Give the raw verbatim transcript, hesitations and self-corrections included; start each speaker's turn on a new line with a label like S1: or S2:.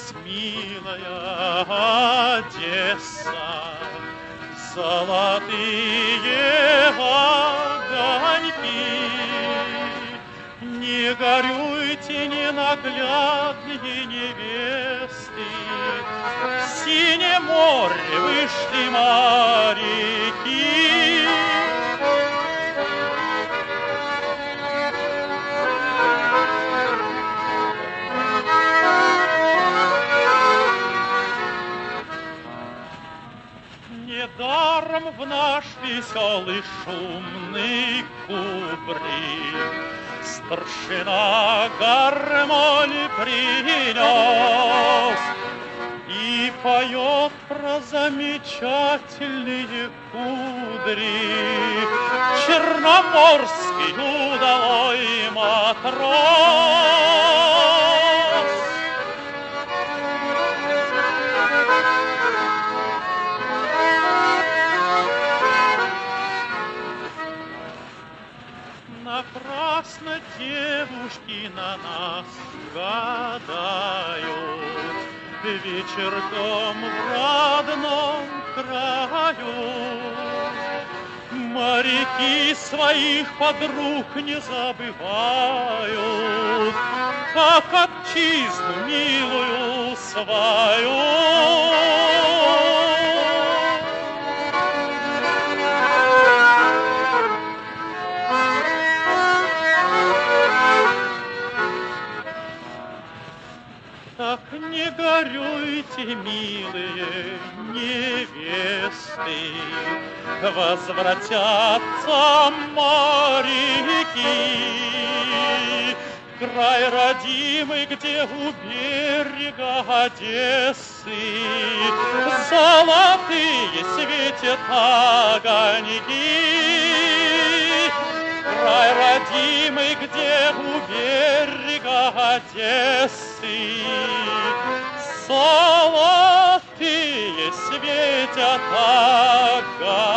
S1: нас, милая Одесса, золотые огоньки. Не горюйте, ненаглядные невесты, в синее море вышли моряки. Недаром в наш веселый шумный кубрик старшина гармонь принес и поет про замечательные кудри черноморский удалой матрос. Напрасно девушки на нас гадают, вечерком в родном краю. Моряки своих подруг не забывают, как отчизну милую свою. Так не горюйте, милые невесты, возвратятся моряки. Край родимый, где у берега Одессы золотые светят огоньки. Край родимый, где у берега Одессы золотые светят огоньки.